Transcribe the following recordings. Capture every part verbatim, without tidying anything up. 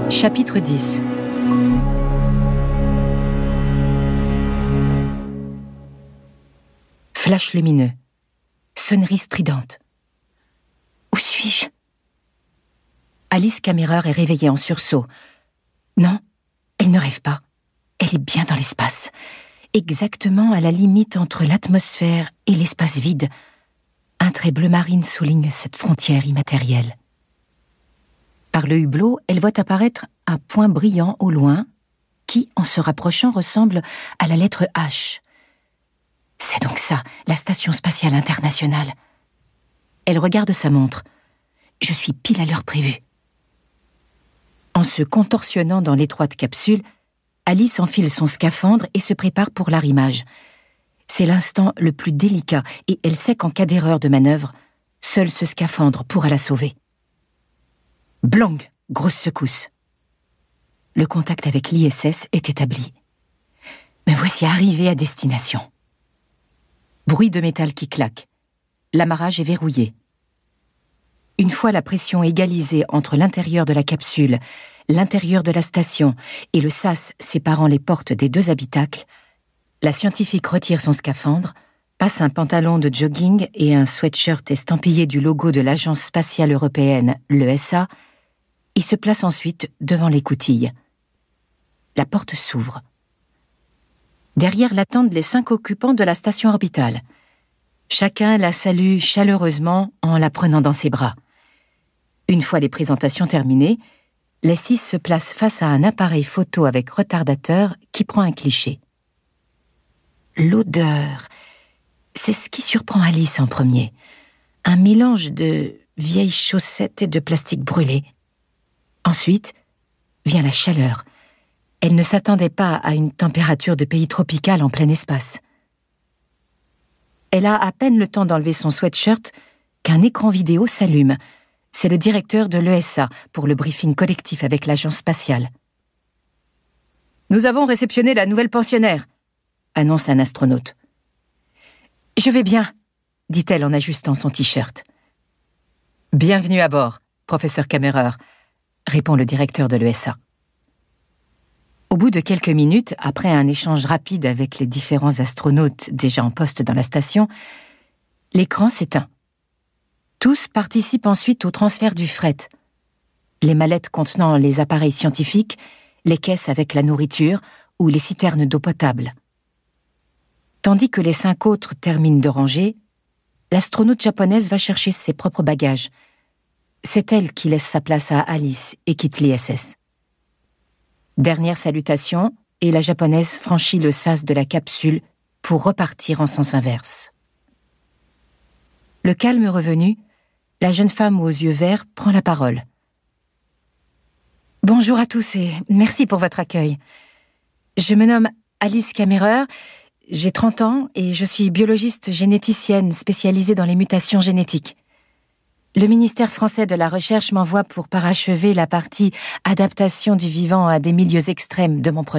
Chapitre dix. Flash lumineux. Sonnerie stridente. Où suis-je ? Alice Kammerer est réveillée en sursaut. Non, elle ne rêve pas. Elle est bien dans l'espace. Exactement à la limite entre l'atmosphère et l'espace vide. Un trait bleu marine souligne cette frontière immatérielle. Par le hublot, elle voit apparaître un point brillant au loin qui, en se rapprochant, ressemble à la lettre H. C'est donc ça, la Station spatiale internationale. Elle regarde sa montre. Je suis pile à l'heure prévue. En se contorsionnant dans l'étroite capsule, Alice enfile son scaphandre et se prépare pour l'arrimage. C'est l'instant le plus délicat et elle sait qu'en cas d'erreur de manœuvre, seul ce scaphandre pourra la sauver. Blang, grosse secousse. Le contact avec l'I S S est établi. Me voici arrivée à destination. Bruit de métal qui claque. L'amarrage est verrouillé. Une fois la pression égalisée entre l'intérieur de la capsule, l'intérieur de la station et le sas séparant les portes des deux habitacles, la scientifique retire son scaphandre, passe un pantalon de jogging et un sweatshirt estampillé du logo de l'Agence spatiale européenne, l'E S A, et se place ensuite devant l'écoutille. La porte s'ouvre. Derrière l'attendent les cinq occupants de la station orbitale. Chacun la salue chaleureusement en la prenant dans ses bras. Une fois les présentations terminées, les six se placent face à un appareil photo avec retardateur qui prend un cliché. L'odeur, c'est ce qui surprend Alice en premier. Un mélange de vieilles chaussettes et de plastique brûlé. Ensuite, vient la chaleur. Elle ne s'attendait pas à une température de pays tropical en plein espace. Elle a à peine le temps d'enlever son sweatshirt qu'un écran vidéo s'allume. C'est le directeur de l'E S A pour le briefing collectif avec l'agence spatiale. « Nous avons réceptionné la nouvelle pensionnaire », annonce un astronaute. « Je vais bien », dit-elle en ajustant son t-shirt. « Bienvenue à bord, professeur Kammerer », répond le directeur de l'E S A. Au bout de quelques minutes, après un échange rapide avec les différents astronautes déjà en poste dans la station, l'écran s'éteint. Tous participent ensuite au transfert du fret. Les mallettes contenant les appareils scientifiques, les caisses avec la nourriture ou les citernes d'eau potable. Tandis que les cinq autres terminent de ranger, l'astronaute japonaise va chercher ses propres bagages. C'est elle qui laisse sa place à Alice et quitte l'I S S. Dernière salutation, et la japonaise franchit le sas de la capsule pour repartir en sens inverse. Le calme revenu, la jeune femme aux yeux verts prend la parole. « Bonjour à tous et merci pour votre accueil. Je me nomme Alice Kammerer, j'ai trente ans et je suis biologiste généticienne spécialisée dans les mutations génétiques. Le ministère français de la Recherche m'envoie pour parachever la partie adaptation du vivant à des milieux extrêmes de mon projet. »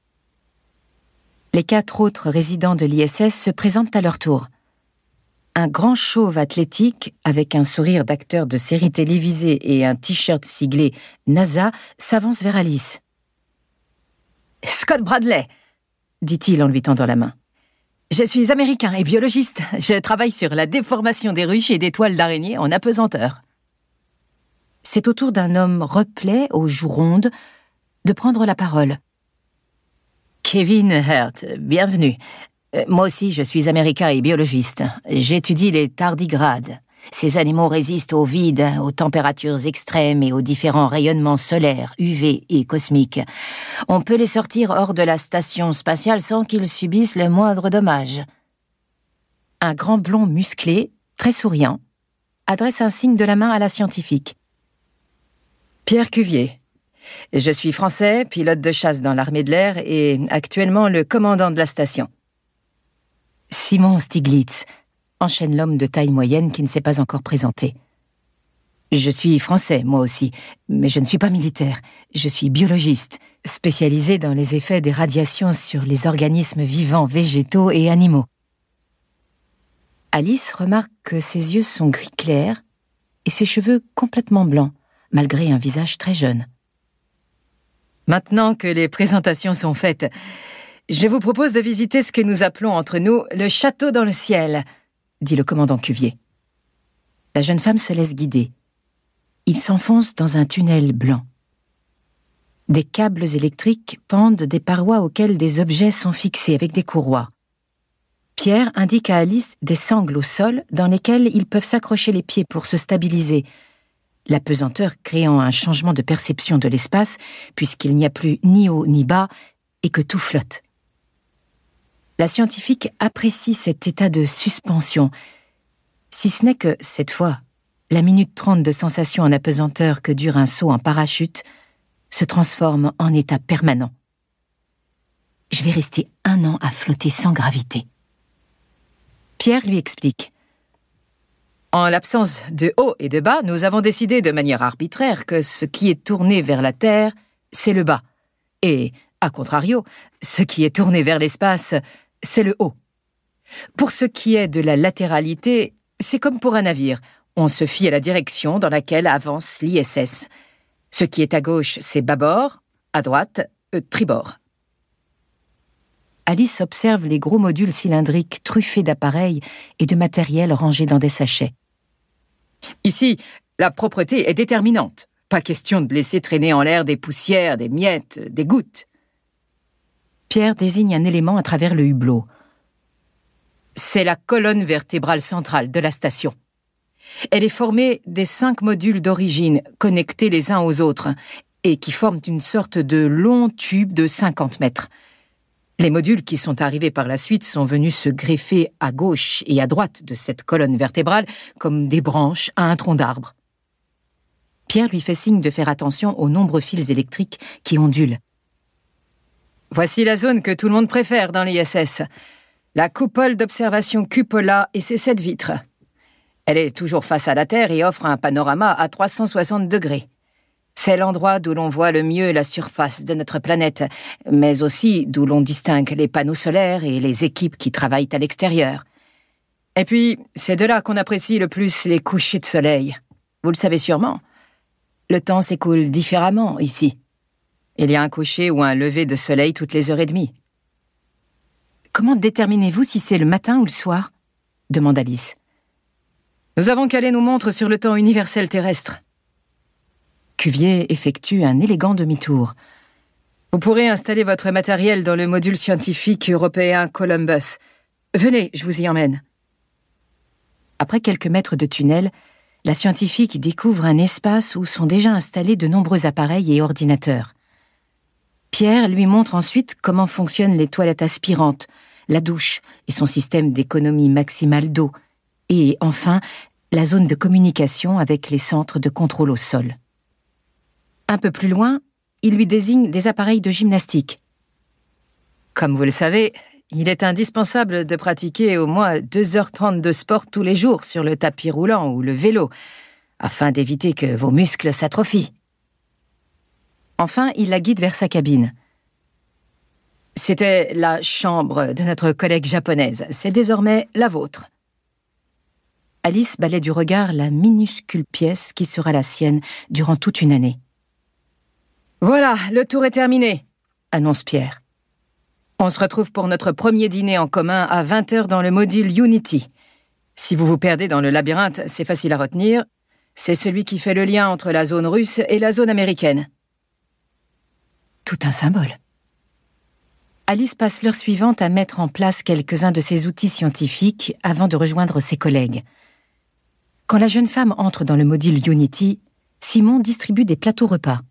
Les quatre autres résidents de l'I S S se présentent à leur tour. Un grand chauve athlétique, avec un sourire d'acteur de série télévisée et un t-shirt siglé NASA, s'avance vers Alice. « Scott Bradley !» dit-il en lui tendant la main. « Je suis américain et biologiste. Je travaille sur la déformation des ruches et des toiles d'araignée en apesanteur. » C'est au tour d'un homme replet aux joues rondes de prendre la parole. « Kevin Hurt, bienvenue. Moi aussi, je suis américain et biologiste. J'étudie les tardigrades. Ces animaux résistent au vide, aux températures extrêmes et aux différents rayonnements solaires, U V et cosmiques. On peut les sortir hors de la station spatiale sans qu'ils subissent le moindre dommage. » Un grand blond musclé, très souriant, adresse un signe de la main à la scientifique. « Pierre Cuvier. Je suis français, pilote de chasse dans l'armée de l'air et actuellement le commandant de la station. » « Simon Stiglitz, » enchaîne l'homme de taille moyenne qui ne s'est pas encore présenté. « Je suis français, moi aussi, mais je ne suis pas militaire. Je suis biologiste, spécialisé dans les effets des radiations sur les organismes vivants, végétaux et animaux. » Alice remarque que ses yeux sont gris clair et ses cheveux complètement blancs, malgré un visage très jeune. Maintenant que les présentations sont faites, je vous propose de visiter ce que nous appelons entre nous le château dans le ciel, dit le commandant Cuvier. La jeune femme se laisse guider. Il s'enfonce dans un tunnel blanc. Des câbles électriques pendent des parois auxquelles des objets sont fixés avec des courroies. Pierre indique à Alice des sangles au sol dans lesquelles ils peuvent s'accrocher les pieds pour se stabiliser, la pesanteur créant un changement de perception de l'espace puisqu'il n'y a plus ni haut ni bas et que tout flotte. La scientifique apprécie cet état de suspension, si ce n'est que, cette fois, la minute trente de sensation en apesanteur que dure un saut en parachute se transforme en état permanent. Je vais rester un an à flotter sans gravité. Pierre lui explique. En l'absence de haut et de bas, nous avons décidé de manière arbitraire que ce qui est tourné vers la Terre, c'est le bas. Et, à contrario, ce qui est tourné vers l'espace, c'est le haut. Pour ce qui est de la latéralité, c'est comme pour un navire. On se fie à la direction dans laquelle avance l'I S S. Ce qui est à gauche, c'est bâbord, à droite, euh, tribord. Alice observe les gros modules cylindriques truffés d'appareils et de matériel rangés dans des sachets. Ici, la propreté est déterminante. Pas question de laisser traîner en l'air des poussières, des miettes, des gouttes. Pierre désigne un élément à travers le hublot. C'est la colonne vertébrale centrale de la station. Elle est formée des cinq modules d'origine, connectés les uns aux autres, et qui forment une sorte de long tube de cinquante mètres. Les modules qui sont arrivés par la suite sont venus se greffer à gauche et à droite de cette colonne vertébrale comme des branches à un tronc d'arbre. Pierre lui fait signe de faire attention aux nombreux fils électriques qui ondulent. Voici la zone que tout le monde préfère dans l'I S S. La coupole d'observation Cupola et ses sept vitres. Elle est toujours face à la Terre et offre un panorama à trois cent soixante degrés. C'est l'endroit d'où l'on voit le mieux la surface de notre planète, mais aussi d'où l'on distingue les panneaux solaires et les équipes qui travaillent à l'extérieur. Et puis, c'est de là qu'on apprécie le plus les couchers de soleil. Vous le savez sûrement. Le temps s'écoule différemment ici. Il y a un coucher ou un lever de soleil toutes les heures et demie. Comment déterminez-vous si c'est le matin ou le soir ? Demande Alice. Nous avons calé nos montres sur le temps universel terrestre. Cuvier effectue un élégant demi-tour. Vous pourrez installer votre matériel dans le module scientifique européen Columbus. Venez, je vous y emmène. Après quelques mètres de tunnel, la scientifique découvre un espace où sont déjà installés de nombreux appareils et ordinateurs. Pierre lui montre ensuite comment fonctionnent les toilettes aspirantes, la douche et son système d'économie maximale d'eau, et enfin, la zone de communication avec les centres de contrôle au sol. Un peu plus loin, il lui désigne des appareils de gymnastique. Comme vous le savez, il est indispensable de pratiquer au moins deux heures trente de sport tous les jours sur le tapis roulant ou le vélo, afin d'éviter que vos muscles s'atrophient. Enfin, il la guide vers sa cabine. C'était la chambre de notre collègue japonaise. C'est désormais la vôtre. Alice balaie du regard la minuscule pièce qui sera la sienne durant toute une année. Voilà, le tour est terminé, annonce Pierre. On se retrouve pour notre premier dîner en commun à vingt heures dans le module Unity. Si vous vous perdez dans le labyrinthe, c'est facile à retenir. C'est celui qui fait le lien entre la zone russe et la zone américaine. Tout un symbole. Alice passe l'heure suivante à mettre en place quelques-uns de ses outils scientifiques avant de rejoindre ses collègues. Quand la jeune femme entre dans le module Unity, Simon distribue des plateaux repas.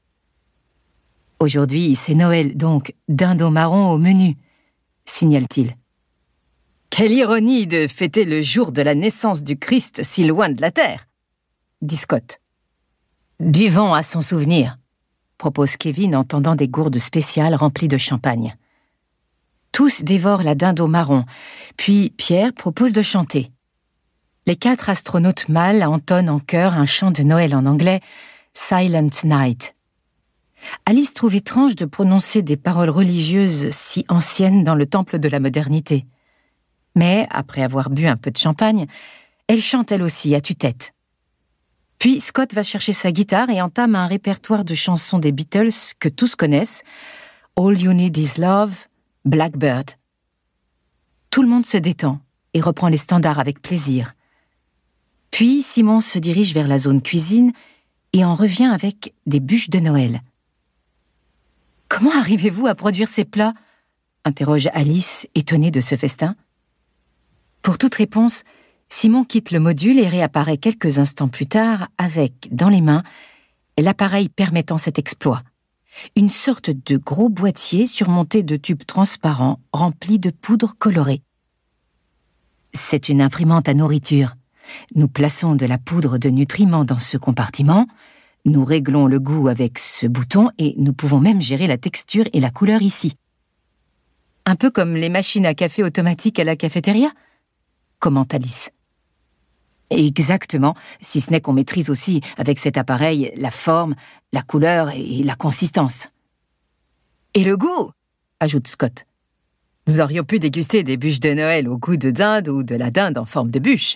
Aujourd'hui, c'est Noël, donc dindon marron au menu, signale-t-il. Quelle ironie de fêter le jour de la naissance du Christ si loin de la terre, dit Scott. Buvons à son souvenir, propose Kevin en tendant des gourdes spéciales remplies de champagne. Tous dévorent la dindon marron, puis Pierre propose de chanter. Les quatre astronautes mâles entonnent en chœur un chant de Noël en anglais, Silent Night. Alice trouve étrange de prononcer des paroles religieuses si anciennes dans le temple de la modernité. Mais, après avoir bu un peu de champagne, elle chante elle aussi à tue-tête. Puis Scott va chercher sa guitare et entame un répertoire de chansons des Beatles que tous connaissent. All You Need Is Love, Blackbird. Tout le monde se détend et reprend les standards avec plaisir. Puis Simon se dirige vers la zone cuisine et en revient avec des bûches de Noël. « Comment arrivez-vous à produire ces plats ?» interroge Alice, étonnée de ce festin. Pour toute réponse, Simon quitte le module et réapparaît quelques instants plus tard avec, dans les mains, l'appareil permettant cet exploit. Une sorte de gros boîtier surmonté de tubes transparents remplis de poudre colorée. C'est une imprimante à nourriture. Nous plaçons de la poudre de nutriments dans ce compartiment, nous réglons le goût avec ce bouton et nous pouvons même gérer la texture et la couleur ici. Un peu comme les machines à café automatiques à la cafétéria, commente Alice. Exactement, si ce n'est qu'on maîtrise aussi avec cet appareil la forme, la couleur et la consistance. Et le goût, ajoute Scott. Nous aurions pu déguster des bûches de Noël au goût de dinde ou de la dinde en forme de bûche.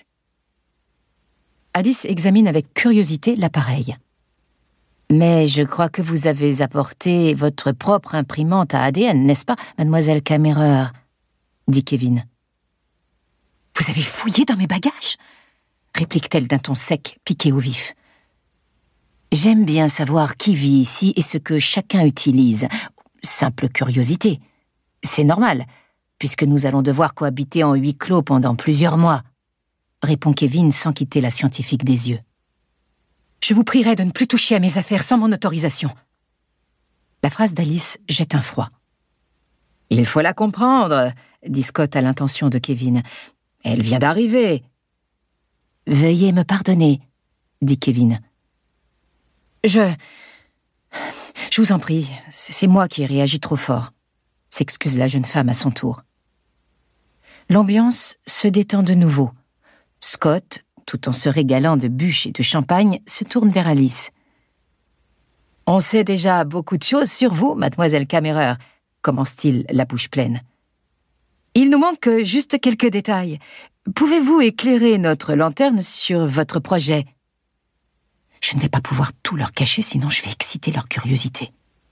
Alice examine avec curiosité l'appareil. Mais je crois que vous avez apporté votre propre imprimante à A D N, n'est-ce pas, mademoiselle Kammerer ? Dit Kevin. Vous avez fouillé dans mes bagages ? Réplique-t-elle d'un ton sec, piqué au vif. J'aime bien savoir qui vit ici et ce que chacun utilise. Simple curiosité. C'est normal, puisque nous allons devoir cohabiter en huis clos pendant plusieurs mois, répond Kevin sans quitter la scientifique des yeux. Je vous prierai de ne plus toucher à mes affaires sans mon autorisation. La phrase d'Alice jette un froid. Il faut la comprendre, dit Scott à l'intention de Kevin. Elle vient d'arriver. Veuillez me pardonner, dit Kevin. Je... Je vous en prie, c'est moi qui ai réagi trop fort, s'excuse la jeune femme à son tour. L'ambiance se détend de nouveau. Scott, tout en se régalant de bûches et de champagne, se tourne vers Alice. « On sait déjà beaucoup de choses sur vous, mademoiselle Kammerer », commence-t-il la bouche pleine. « Il nous manque juste quelques détails. Pouvez-vous éclairer notre lanterne sur votre projet ?» Je ne vais pas pouvoir tout leur cacher, sinon je vais exciter leur curiosité.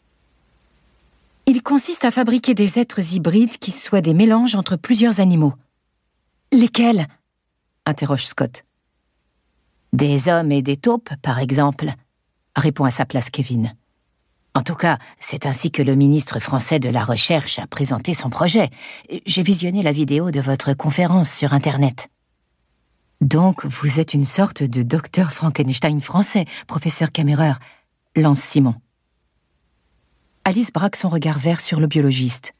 Il consiste à fabriquer des êtres hybrides qui soient des mélanges entre plusieurs animaux. « Lesquels ?» interroge Scott. « Des hommes et des taupes, par exemple, » répond à sa place Kevin. En tout cas, c'est ainsi que le ministre français de la Recherche a présenté son projet. J'ai visionné la vidéo de votre conférence sur Internet. Donc, vous êtes une sorte de docteur Frankenstein français, professeur Kammerer, lance Simon. Alice braque son regard vert sur le biologiste.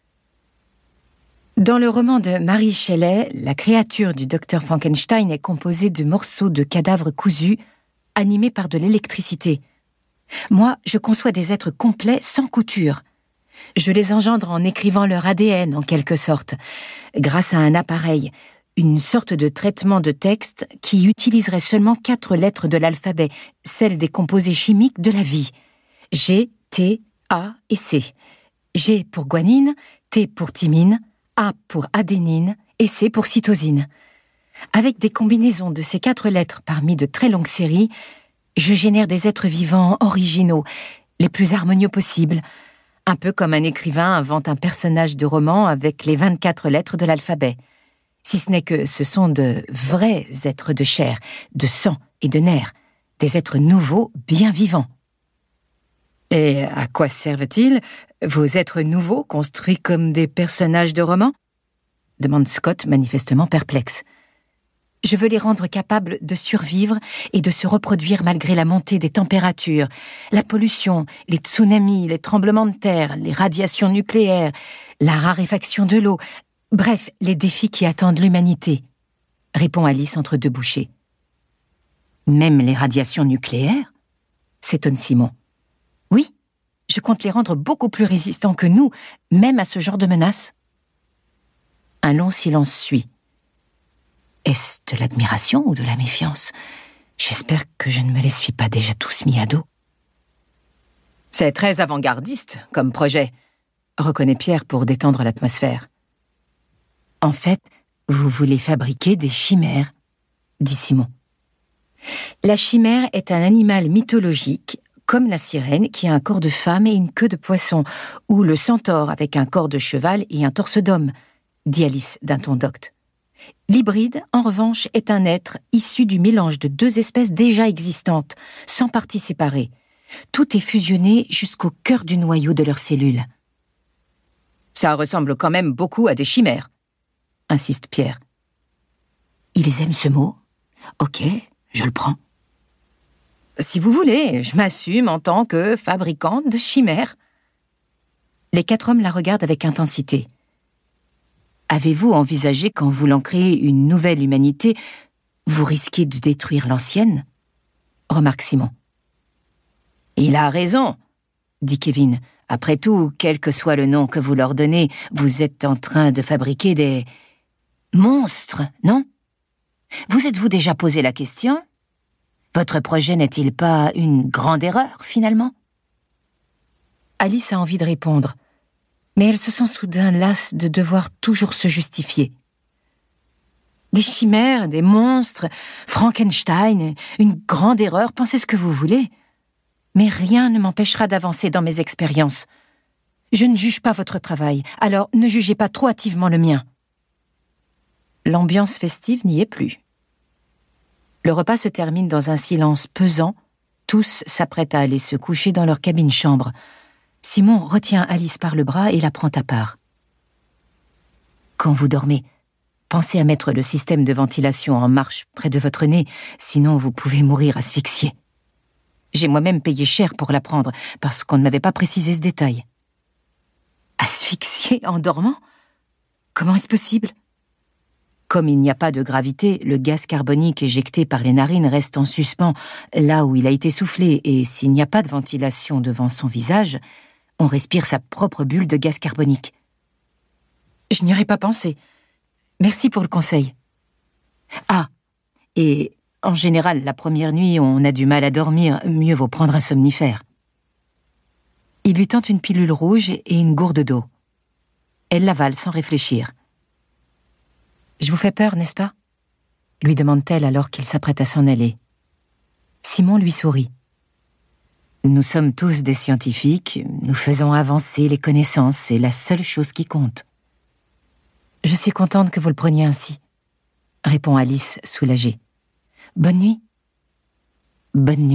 Dans le roman de Mary Shelley, la créature du docteur Frankenstein est composée de morceaux de cadavres cousus, animés par de l'électricité. Moi, je conçois des êtres complets sans couture. Je les engendre en écrivant leur A D N, en quelque sorte, grâce à un appareil, une sorte de traitement de texte qui utiliserait seulement quatre lettres de l'alphabet, celles des composés chimiques de la vie. G, T, A et C. G pour guanine, T pour thymine, A pour adénine et C pour cytosine. Avec des combinaisons de ces quatre lettres parmi de très longues séries, je génère des êtres vivants originaux, les plus harmonieux possibles, un peu comme un écrivain invente un personnage de roman avec les vingt-quatre lettres de l'alphabet. Si ce n'est que ce sont de vrais êtres de chair, de sang et de nerfs, des êtres nouveaux, bien vivants. Et à quoi servent-ils, vos êtres nouveaux construits comme des personnages de roman ? Demande Scott, manifestement perplexe. Je veux les rendre capables de survivre et de se reproduire malgré la montée des températures, la pollution, les tsunamis, les tremblements de terre, les radiations nucléaires, la raréfaction de l'eau, bref, les défis qui attendent l'humanité, répond Alice entre deux bouchées. Même les radiations nucléaires ? S'étonne Simon. Oui, je compte les rendre beaucoup plus résistants que nous, même à ce genre de menace. Un long silence suit. Est-ce de l'admiration ou de la méfiance ? J'espère que je ne me les suis pas déjà tous mis à dos. C'est très avant-gardiste comme projet, reconnaît Pierre pour détendre l'atmosphère. En fait, vous voulez fabriquer des chimères, dit Simon. La chimère est un animal mythologique, comme la sirène qui a un corps de femme et une queue de poisson, ou le centaure avec un corps de cheval et un torse d'homme, dit Alice d'un ton docte. L'hybride, en revanche, est un être issu du mélange de deux espèces déjà existantes, sans parties séparées. Tout est fusionné jusqu'au cœur du noyau de leurs cellules. Ça ressemble quand même beaucoup à des chimères, insiste Pierre. Ils aiment ce mot ? Ok, je le prends. Si vous voulez, je m'assume en tant que fabricante de chimères. Les quatre hommes la regardent avec intensité. Avez-vous envisagé qu'en voulant créer une nouvelle humanité, vous risquez de détruire l'ancienne ? Remarque Simon. Il a raison, dit Kevin. Après tout, quel que soit le nom que vous leur donnez, vous êtes en train de fabriquer des monstres, non ? Vous êtes-vous déjà posé la question ? Votre projet n'est-il pas une grande erreur, finalement ? Alice a envie de répondre, mais elle se sent soudain lasse de devoir toujours se justifier. Des chimères, des monstres, Frankenstein, une grande erreur, pensez ce que vous voulez. Mais rien ne m'empêchera d'avancer dans mes expériences. Je ne juge pas votre travail, alors ne jugez pas trop hâtivement le mien. L'ambiance festive n'y est plus. Le repas se termine dans un silence pesant. Tous s'apprêtent à aller se coucher dans leur cabine-chambre. Simon retient Alice par le bras et la prend à part. Quand vous dormez, pensez à mettre le système de ventilation en marche près de votre nez, sinon vous pouvez mourir asphyxié. J'ai moi-même payé cher pour l'apprendre, parce qu'on ne m'avait pas précisé ce détail. Asphyxié en dormant ? Comment est-ce possible ? Comme il n'y a pas de gravité, le gaz carbonique éjecté par les narines reste en suspens là où il a été soufflé, et s'il n'y a pas de ventilation devant son visage, on respire sa propre bulle de gaz carbonique. Je n'y aurais pas pensé. Merci pour le conseil. Ah, et en général, la première nuit, on a du mal à dormir, mieux vaut prendre un somnifère. Il lui tend une pilule rouge et une gourde d'eau. Elle l'avale sans réfléchir. « Je vous fais peur, n'est-ce pas ?» lui demande-t-elle alors qu'il s'apprête à s'en aller. Simon lui sourit. « Nous sommes tous des scientifiques, nous faisons avancer les connaissances, c'est la seule chose qui compte. »« Je suis contente que vous le preniez ainsi, » répond Alice soulagée. « Bonne nuit. » « Bonne nuit. »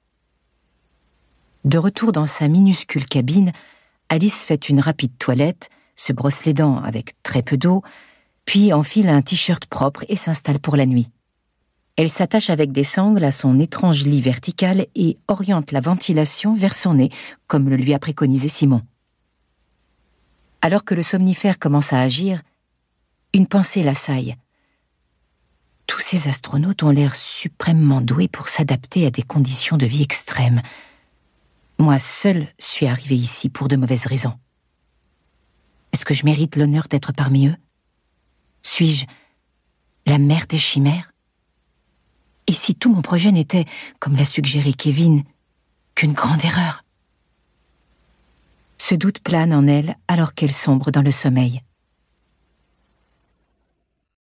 De retour dans sa minuscule cabine, Alice fait une rapide toilette, se brosse les dents avec très peu d'eau, puis enfile un t-shirt propre et s'installe pour la nuit. Elle s'attache avec des sangles à son étrange lit vertical et oriente la ventilation vers son nez, comme le lui a préconisé Simon. Alors que le somnifère commence à agir, une pensée l'assaille. Tous ces astronautes ont l'air suprêmement doués pour s'adapter à des conditions de vie extrêmes. Moi seule suis arrivée ici pour de mauvaises raisons. Est-ce que je mérite l'honneur d'être parmi eux ? Suis-je la mère des chimères ? Et si tout mon projet n'était, comme l'a suggéré Kevin, qu'une grande erreur ? Ce doute plane en elle alors qu'elle sombre dans le sommeil.